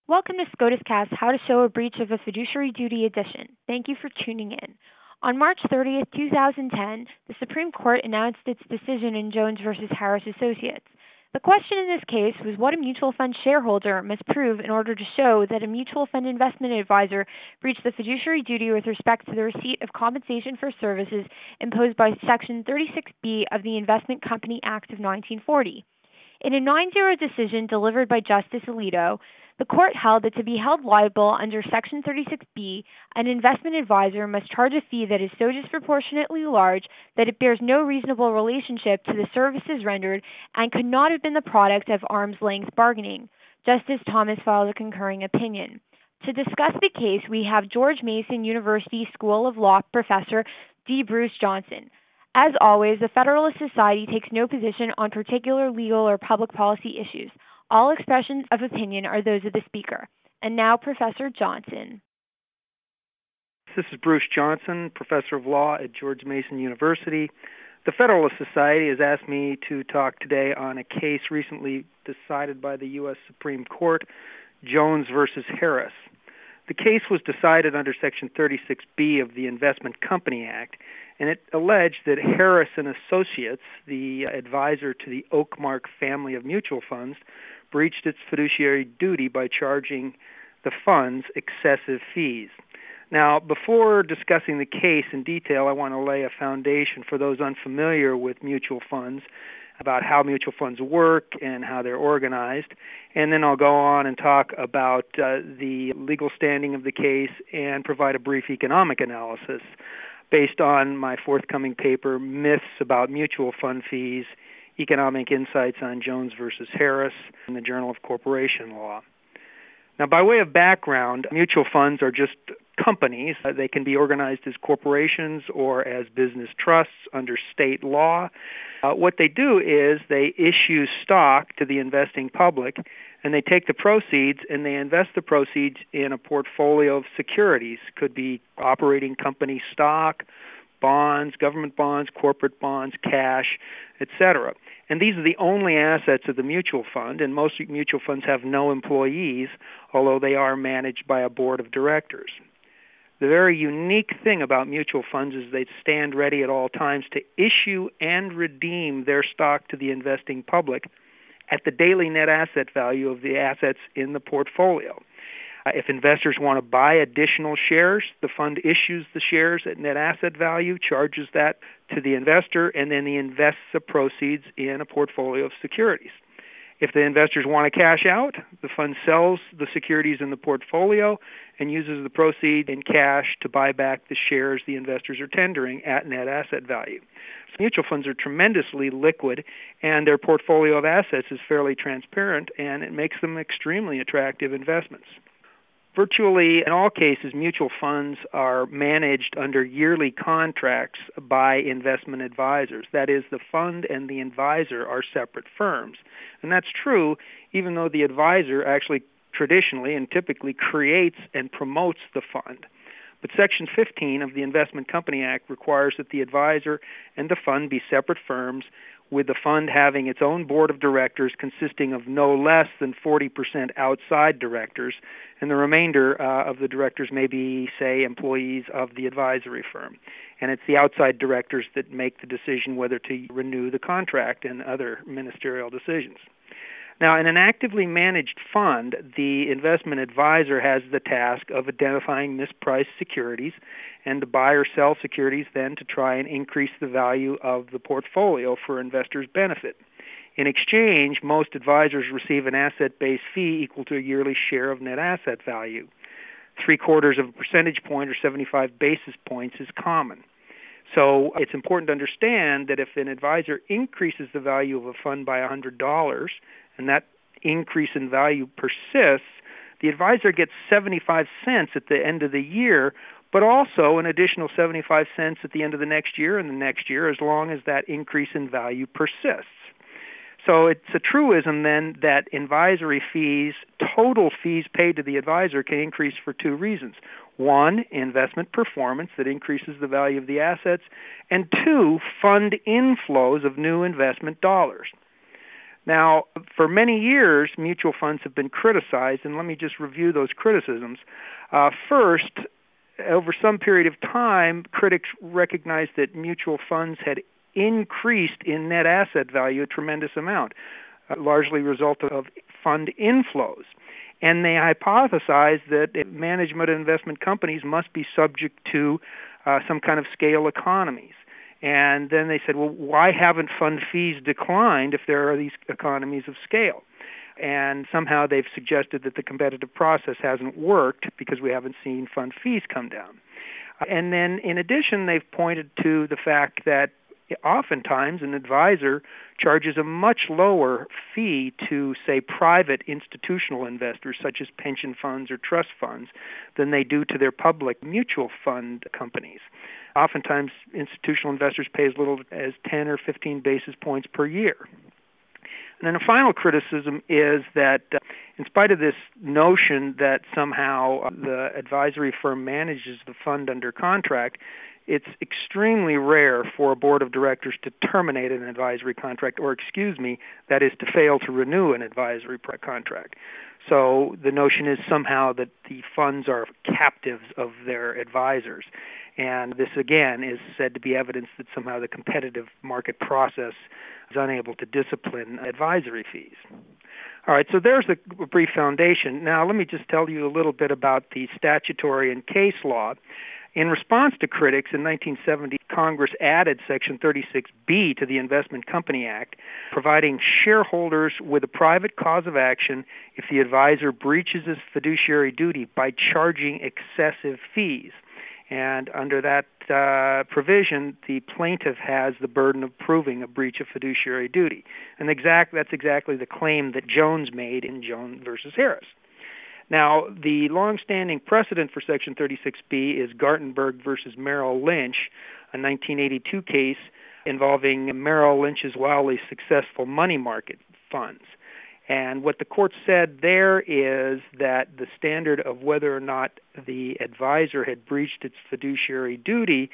Welcome to SCOTUS How to Show a Breach of a Fiduciary Duty edition. Thank you for tuning in. On March 30th, 2010, the Supreme Court announced its decision in Jones v. Harris Associates. The question in this case was what a mutual fund shareholder must prove in order to show that a mutual fund investment advisor breached the fiduciary duty with respect to the receipt of compensation for services imposed by Section 36B of the Investment Company Act of 1940. In a 9-0 decision delivered by Justice Alito, the court held that to be held liable under Section 36B, an investment advisor must charge a fee that is so disproportionately large that it bears no reasonable relationship to the services rendered and could not have been the product of arm's-length bargaining. Justice Thomas filed a concurring opinion. To discuss the case, we have George Mason University School of Law professor D. Bruce Johnson. As always, the Federalist Society takes no position on particular legal or public policy issues. All expressions of opinion are those of the speaker. And now, Professor Johnson. This is Bruce Johnson, Professor of Law at George Mason University. The Federalist Society has asked me to talk today on a case recently decided by the U.S. Supreme Court, Jones v. Harris. The case was decided under Section 36B of the Investment Company Act, and it alleged that Harris and Associates, the advisor to the Oakmark family of mutual funds, breached its fiduciary duty by charging the funds excessive fees. Now, before discussing the case in detail, I want to lay a foundation for those unfamiliar with mutual funds about how mutual funds work and how they're organized, and then I'll go on and talk about the legal standing of the case and provide a brief economic analysis based on my forthcoming paper, Myths About Mutual Fund Fees, Economic Insights on Jones v. Harris, in the Journal of Corporation Law. Now, by way of background, mutual funds are just companies. They can be organized as corporations or as business trusts under state law. What they do is they issue stock to the investing public, and they take the proceeds and they invest the proceeds in a portfolio of securities. Could be operating company stock, bonds, government bonds, corporate bonds, cash, etc. And these are the only assets of the mutual fund, and most mutual funds have no employees, although they are managed by a board of directors. The very unique thing about mutual funds is they stand ready at all times to issue and redeem their stock to the investing public at the daily net asset value of the assets in the portfolio. If investors want to buy additional shares, the fund issues the shares at net asset value, charges that to the investor, and then he invests the proceeds in a portfolio of securities. If the investors want to cash out, the fund sells the securities in the portfolio and uses the proceeds in cash to buy back the shares the investors are tendering at net asset value. So mutual funds are tremendously liquid, and their portfolio of assets is fairly transparent, and it makes them extremely attractive investments. Virtually in all cases, mutual funds are managed under yearly contracts by investment advisors. That is, the fund and the advisor are separate firms. And that's true even though the advisor actually traditionally and typically creates and promotes the fund. But Section 15 of the Investment Company Act requires that the advisor and the fund be separate firms, with the fund having its own board of directors consisting of no less than 40% outside directors, and the remainder of the directors may be, say, employees of the advisory firm. And it's the outside directors that make the decision whether to renew the contract and other ministerial decisions. Now, in an actively managed fund, the investment advisor has the task of identifying mispriced securities and to buy or sell securities then to try and increase the value of the portfolio for investors' benefit. In exchange, most advisors receive an asset-based fee equal to a yearly share of net asset value. 0.75 of a percentage point or 75 basis points is common. So it's important to understand that if an advisor increases the value of a fund by $100 and that increase in value persists, the advisor gets 75 cents at the end of the year, but also an additional 75 cents at the end of the next year and the next year as long as that increase in value persists. So it's a truism then that advisory fees, total fees paid to the advisor, can increase for two reasons. One, investment performance that increases the value of the assets, and two, fund inflows of new investment dollars. Now, for many years, mutual funds have been criticized, and let me just review those criticisms. First, over some period of time, critics recognized that mutual funds had increased in net asset value a tremendous amount, largely a result of fund inflows. And they hypothesized that management of investment companies must be subject to some kind of scale economies. And then they said, well, why haven't fund fees declined if there are these economies of scale? And somehow they've suggested that the competitive process hasn't worked because we haven't seen fund fees come down. And then in addition, they've pointed to the fact that oftentimes an advisor charges a much lower fee to, say, private institutional investors such as pension funds or trust funds than they do to their public mutual fund companies. Oftentimes, institutional investors pay as little as 10 or 15 basis points per year. And then a final criticism is that in spite of this notion that somehow the advisory firm manages the fund under contract, it's extremely rare for a board of directors to terminate an advisory contract, or that is to fail to renew an advisory contract. So the notion is somehow that the funds are captives of their advisors. And this, again, is said to be evidence that somehow the competitive market process is unable to discipline advisory fees. All right, so there's a brief foundation. Now let me just tell you a little bit about the statutory and case law. In response to critics, in 1970, Congress added Section 36B to the Investment Company Act, providing shareholders with a private cause of action if the advisor breaches his fiduciary duty by charging excessive fees. And under that provision, the plaintiff has the burden of proving a breach of fiduciary duty. And that's exactly the claim that Jones made in Jones versus Harris. Now, the long-standing precedent for Section 36B is Gartenberg versus Merrill Lynch, a 1982 case involving Merrill Lynch's wildly successful money market funds. And what the court said there is that the standard of whether or not the advisor had breached its fiduciary duty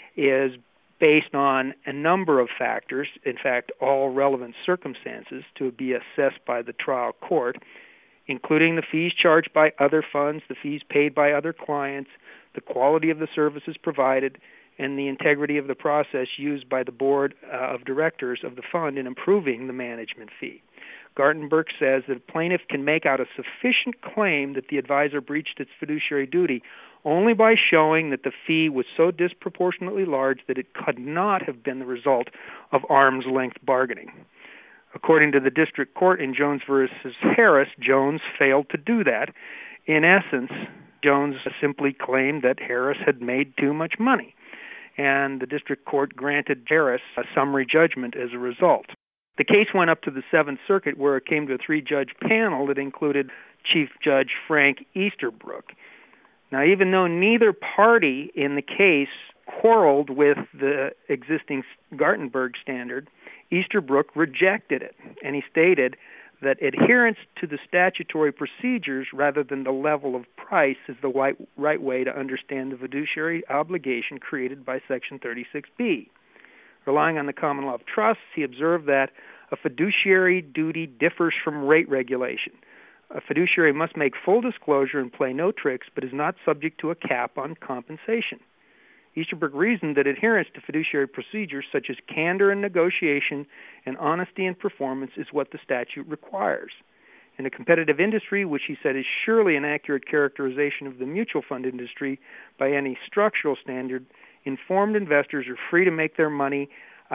is based on a number of factors, in fact, all relevant circumstances to be assessed by the trial court, including the fees charged by other funds, the fees paid by other clients, the quality of the services provided, and the integrity of the process used by the board of directors of the fund in approving the management fee. Gartenberg says that a plaintiff can make out a sufficient claim that the advisor breached its fiduciary duty only by showing that the fee was so disproportionately large that it could not have been the result of arm's-length bargaining. According to the district court in Jones versus Harris, Jones failed to do that. In essence, Jones simply claimed that Harris had made too much money, and the district court granted Harris a summary judgment as a result. The case went up to the Seventh Circuit, where it came to a three-judge panel that included Chief Judge Frank Easterbrook. Now, even though neither party in the case quarreled with the existing Gartenberg standard, Easterbrook rejected it, and he stated that adherence to the statutory procedures rather than the level of price is the right way to understand the fiduciary obligation created by Section 36B. Relying on the common law of trusts, he observed that a fiduciary duty differs from rate regulation. A fiduciary must make full disclosure and play no tricks, but is not subject to a cap on compensation. Easterbrook reasoned that adherence to fiduciary procedures such as candor in negotiation and honesty in performance is what the statute requires. In a competitive industry, which he said is surely an accurate characterization of the mutual fund industry by any structural standard, informed investors are free to take their money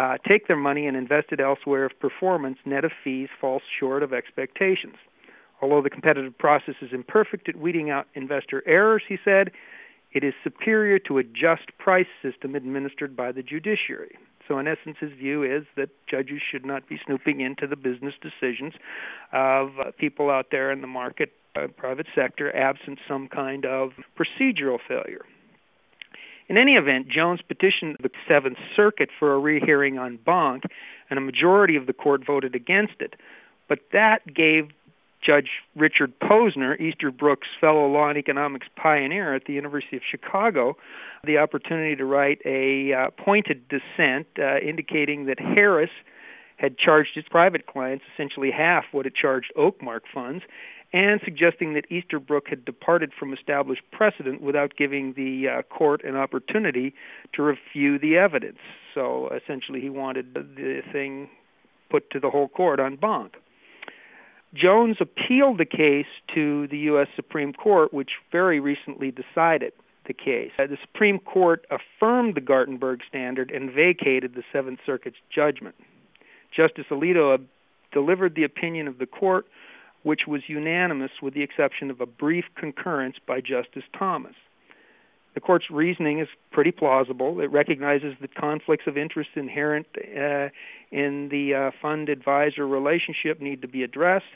and invest it elsewhere if performance, net of fees, falls short of expectations. Although the competitive process is imperfect at weeding out investor errors, he said, it is superior to a just price system administered by the judiciary. So in essence, his view is that judges should not be snooping into the business decisions of people out there in the market, private sector, absent some kind of procedural failure. In any event, Jones petitioned the Seventh Circuit for a rehearing en banc, and a majority of the court voted against it. But that gave Judge Richard Posner, Easterbrook's fellow law and economics pioneer at the University of Chicago, the opportunity to write a pointed dissent indicating that Harris had charged its private clients essentially half what it charged Oakmark funds, and suggesting that Easterbrook had departed from established precedent without giving the court an opportunity to review the evidence. So essentially he wanted the thing put to the whole court en banc. Jones appealed the case to the U.S. Supreme Court, which very recently decided the case. The Supreme Court affirmed the Gartenberg standard and vacated the Seventh Circuit's judgment. Justice Alito delivered the opinion of the court, which was unanimous with the exception of a brief concurrence by Justice Thomas. The court's reasoning is pretty plausible. It recognizes that conflicts of interest inherent in the fund-advisor relationship need to be addressed,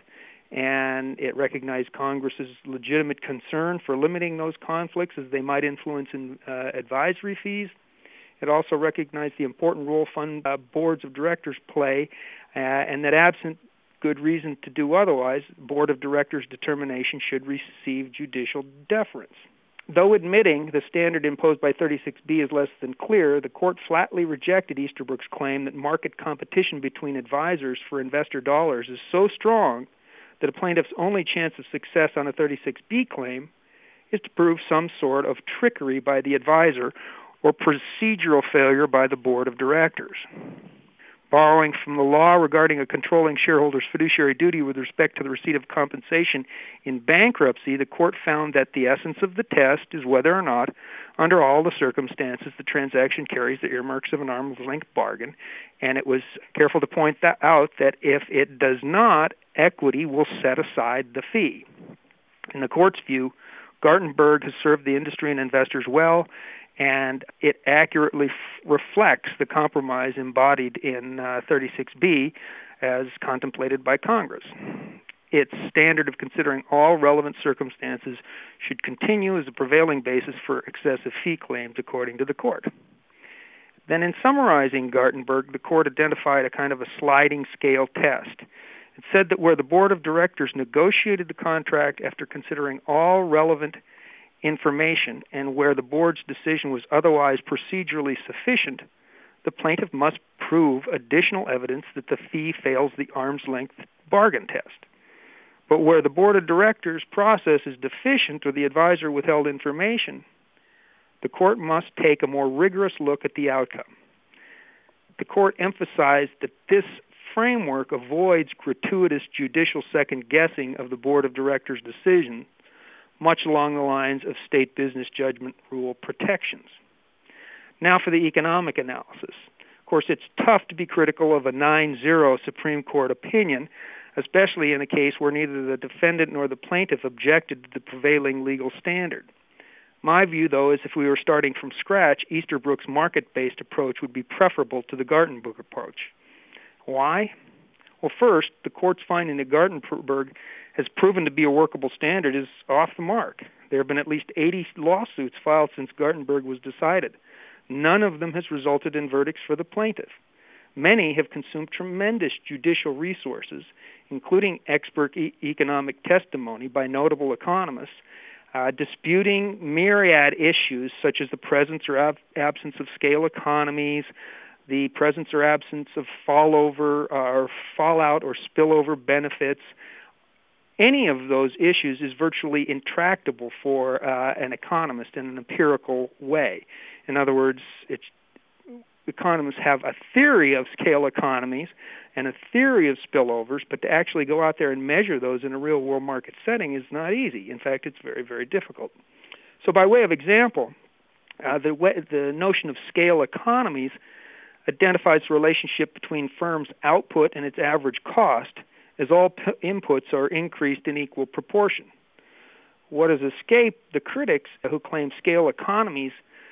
and it recognized Congress's legitimate concern for limiting those conflicts as they might influence advisory fees. It also recognized the important role fund boards of directors play, and that absent good reason to do otherwise, board of directors' determination should receive judicial deference. Though admitting the standard imposed by 36B is less than clear, the court flatly rejected Easterbrook's claim that market competition between advisors for investor dollars is so strong that a plaintiff's only chance of success on a 36B claim is to prove some sort of trickery by the advisor or procedural failure by the board of directors. Borrowing from the law regarding a controlling shareholder's fiduciary duty with respect to the receipt of compensation in bankruptcy, the court found that the essence of the test is whether or not, under all the circumstances, the transaction carries the earmarks of an arm's length bargain, and it was careful to point out that if it does not, equity will set aside the fee. In the court's view, Gartenberg has served the industry and investors well, and it accurately reflects the compromise embodied in 36B as contemplated by Congress. Its standard of considering all relevant circumstances should continue as a prevailing basis for excessive fee claims, according to the court. Then in summarizing Gartenberg, the court identified a kind of a sliding scale test. It said that where the board of directors negotiated the contract after considering all relevant information and where the board's decision was otherwise procedurally sufficient, the plaintiff must prove additional evidence that the fee fails the arm's length bargain test. But where the board of directors' process is deficient or the advisor withheld information, the court must take a more rigorous look at the outcome. The court emphasized that this framework avoids gratuitous judicial second-guessing of the board of directors' decision, much along the lines of state business judgment rule protections. Now for the economic analysis. Of course, it's tough to be critical of a 9-0 Supreme Court opinion, especially in a case where neither the defendant nor the plaintiff objected to the prevailing legal standard. My view, though, is if we were starting from scratch, Easterbrook's market-based approach would be preferable to the Gartenberg approach. Why? Well, first, the court's finding that Gartenberg has proven to be a workable standard is off the mark. There have been at least 80 lawsuits filed since Gartenberg was decided. None of them has resulted in verdicts for the plaintiff. Many have consumed tremendous judicial resources, including expert economic testimony by notable economists, disputing myriad issues such as the presence or absence of scale economies, the presence or absence of fallout or spillover benefits. Any of those issues is virtually intractable for an economist in an empirical way. In other words, economists have a theory of scale economies and a theory of spillovers, but to actually go out there and measure those in a real-world market setting is not easy. In fact, it's very, very difficult. So by way of example, the notion of scale economies identifies the relationship between firms' output and its average cost as all inputs are increased in equal proportion. What has escaped the critics who claim scale economies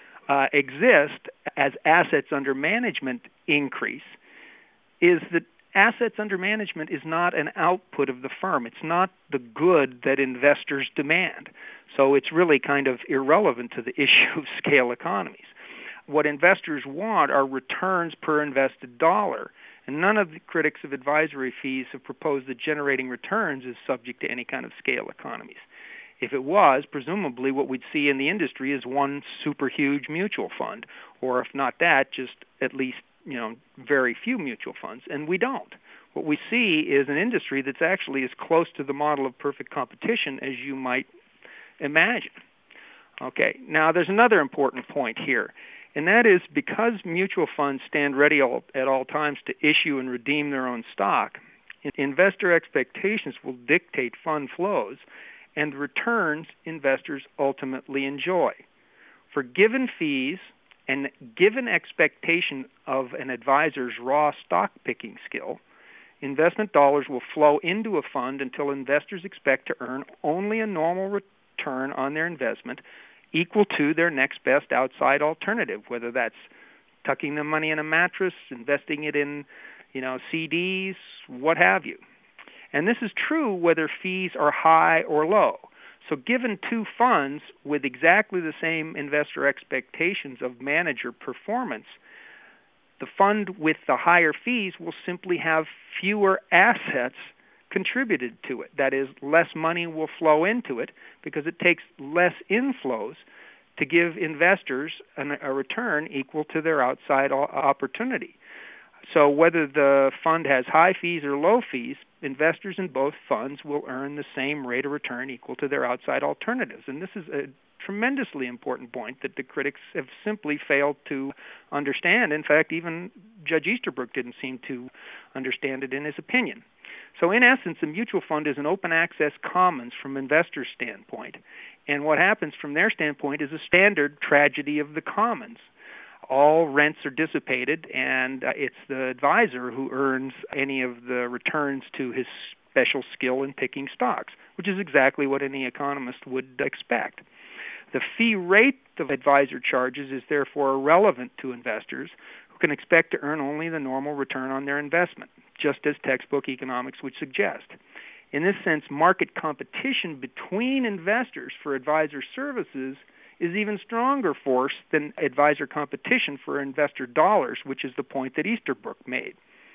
exist as assets under management increase is that assets under management is not an output of the firm. It's not the good that investors demand. So it's really kind of irrelevant to the issue of scale economies. What investors want are returns per invested dollar, and none of the critics of advisory fees have proposed that generating returns is subject to any kind of scale economies. If it was, presumably what we'd see in the industry is one super huge mutual fund, or if not that, just at least very few mutual funds, and we don't. What we see is an industry that's actually as close to the model of perfect competition as you might imagine. Okay, now there's another important point here, and that is because mutual funds stand ready at all times to issue and redeem their own stock, investor expectations will dictate fund flows and the returns investors ultimately enjoy. For given fees and given expectation of an advisor's raw stock picking skill, investment dollars will flow into a fund until investors expect to earn only a normal return on their investment equal to their next best outside alternative, whether that's tucking the money in a mattress, investing it in, CDs, what have you. And this is true whether fees are high or low. So given two funds with exactly the same investor expectations of manager performance, the fund with the higher fees will simply have fewer assets contributed to it. That is, less money will flow into it because it takes less inflows to give investors a return equal to their outside opportunity. So whether the fund has high fees or low fees, investors in both funds will earn the same rate of return equal to their outside alternatives. And this is a tremendously important point that the critics have simply failed to understand. In fact, even Judge Easterbrook didn't seem to understand it in his opinion. So in essence, a mutual fund is an open access commons from investors' standpoint. And what happens from their standpoint is a standard tragedy of the commons. All rents are dissipated, and it's the advisor who earns any of the returns to his special skill in picking stocks, which is exactly what any economist would expect. The fee rate the advisor charges is therefore irrelevant to investors who can expect to earn only the normal return on their investment, just as textbook economics would suggest. In this sense, market competition between investors for advisor services is even stronger force than advisor competition for investor dollars, which is the point that Easterbrook made.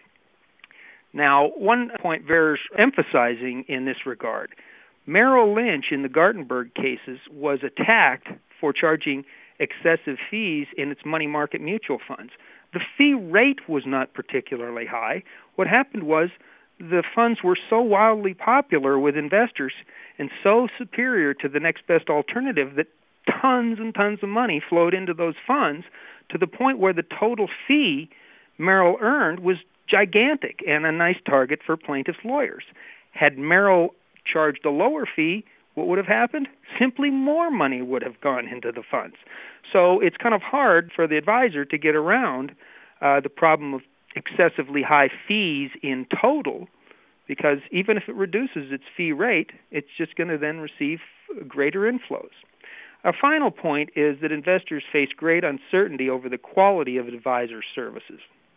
Now, one point bears emphasizing in this regard. Merrill Lynch in the Gartenberg cases was attacked for charging excessive fees in its money market mutual funds. The fee rate was not particularly high. What happened was the funds were so wildly popular with investors and so superior to the next best alternative that tons and tons of money flowed into those funds to the point where the total fee Merrill earned was gigantic and a nice target for plaintiffs' lawyers. Had Merrill charged a lower fee, what would have happened? Simply more money would have gone into the funds. So it's kind of hard for the advisor to get around the problem of excessively high fees in total, because even if it reduces its fee rate, it's just going to then receive greater inflows. A final point is that investors face great uncertainty over the quality of advisor services.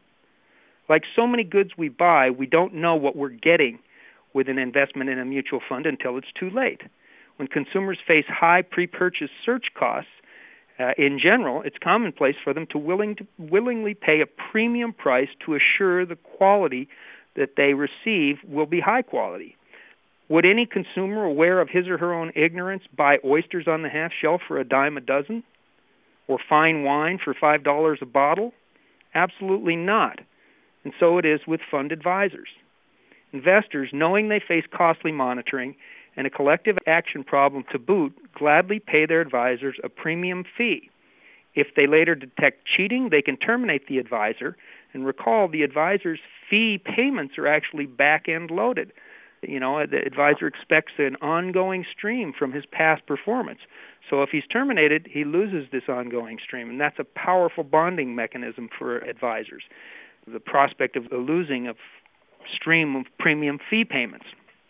Like so many goods we buy, we don't know what we're getting with an investment in a mutual fund until it's too late. When consumers face high pre-purchase search costs, in general, it's commonplace for them to willingly pay a premium price to assure the quality that they receive will be high quality. Would any consumer aware of his or her own ignorance buy oysters on the half shelf for a dime a dozen? Or fine wine for $5 a bottle? Absolutely not. And so it is with fund advisors. Investors, knowing they face costly monitoring and a collective action problem to boot, gladly pay their advisors a premium fee. If they later detect cheating, they can terminate the advisor. And recall, the advisor's fee payments are actually back-end loaded. The advisor expects an ongoing stream from his past performance. So if he's terminated, he loses this ongoing stream, and that's a powerful bonding mechanism for advisors, the prospect of losing a stream of premium fee payments.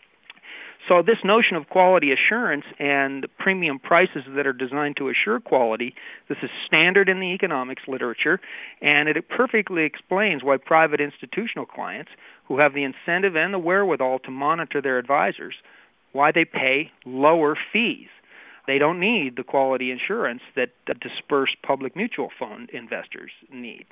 So this notion of quality assurance and premium prices that are designed to assure quality, this is standard in the economics literature, and it perfectly explains why private institutional clients who have the incentive and the wherewithal to monitor their advisors, why they pay lower fees. They don't need the quality assurance that dispersed public mutual fund investors need.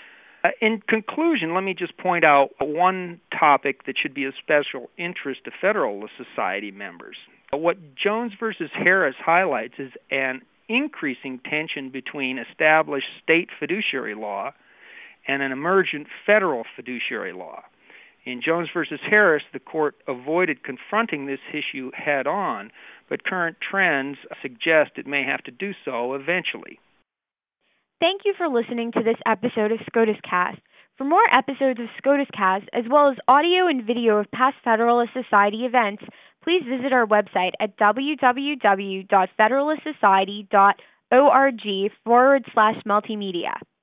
In conclusion, let me just point out one topic that should be of special interest to Federalist Society members. What Jones versus Harris highlights is an increasing tension between established state fiduciary law and an emergent federal fiduciary law. In Jones versus Harris, the court avoided confronting this issue head-on, but current trends suggest it may have to do so eventually. Thank you for listening to this episode of SCOTUS Cast. For more episodes of SCOTUS Cast, as well as audio and video of past Federalist Society events, please visit our website at www.federalistsociety.org/multimedia.